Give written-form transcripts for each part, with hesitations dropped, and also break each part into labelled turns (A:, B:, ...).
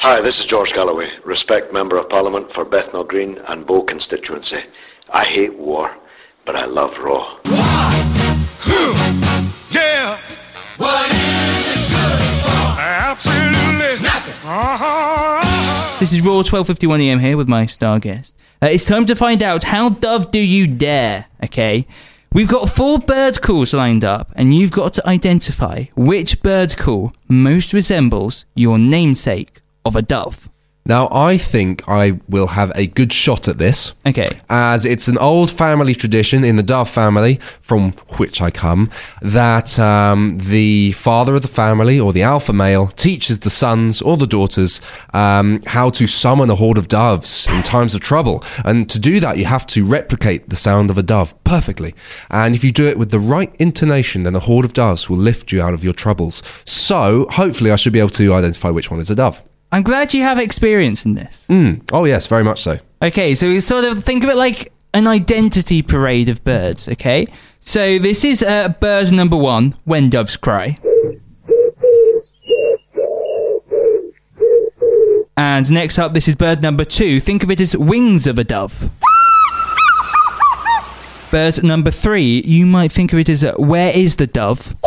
A: Hi, this is George Galloway, Respect Member of Parliament for Bethnal Green and Bow constituency. I hate war, but I love Raw.
B: Yeah. What is it good for? Absolutely nothing.
C: This is Raw 12:51 AM here with my star guest. It's time to find out, how dove do you dare? Okay, we've got 4 bird calls lined up, and you've got to identify which bird call most resembles your namesake of a dove.
D: Now, I think I will have a good shot at this.
C: Okay.
D: As it's an old family tradition in the dove family, from which I come, that the father of the family, or the alpha male, teaches the sons or the daughters how to summon a horde of doves in times of trouble. And to do that, you have to replicate the sound of a dove perfectly. And if you do it with the right intonation, then a horde of doves will lift you out of your troubles. So, hopefully, I should be able to identify which one is a dove.
C: I'm glad you have experience in this.
D: Oh, yes, very much so.
C: Okay, so we sort of think of it like an identity parade of birds, okay? So this is bird number 1, when doves cry. And next up, this is bird number 2. Think of it as wings of a dove. Bird number 3, you might think of it as where is the dove?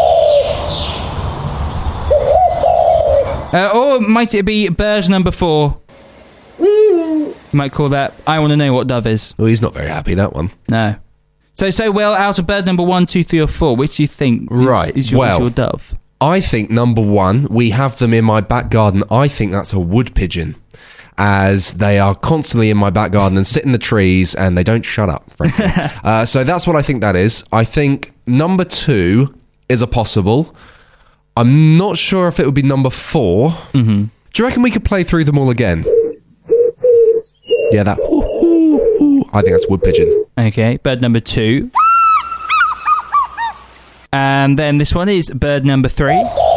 C: Or might it be bird number 4? You might call that, I want to know what dove is.
D: Well, he's not very happy, that one.
C: No. So well, out of bird number 1, 2, 3 or 4, which do you think is your dove?
D: I think number 1, we have them in my back garden. I think that's a wood pigeon, as they are constantly in my back garden and sit in the trees and they don't shut up, frankly. So that's what I think that is. I think number 2 is a possible. I'm not sure if it would be number 4. Mm-hmm. Do you reckon we could play through them all again? Yeah, that. I think that's wood pigeon.
C: Okay, bird number 2. And then this one is bird number 3.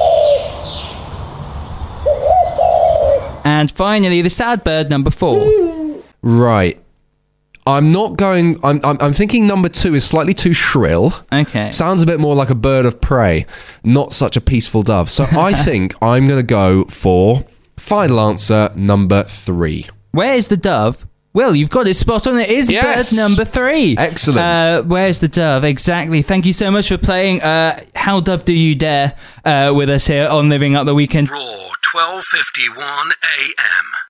C: And finally, the sad bird number 4.
D: Right. I'm not going... I'm thinking number 2 is slightly too shrill.
C: Okay.
D: Sounds a bit more like a bird of prey, not such a peaceful dove. So I think I'm going to go for final answer number 3.
C: Where is the dove? Well, you've got it spot on. It is bird number 3.
D: Excellent.
C: Where's the dove? Exactly. Thank you so much for playing How Dove Do You Dare with us here on Living Up the Weekend.
B: Raw 12:51 AM.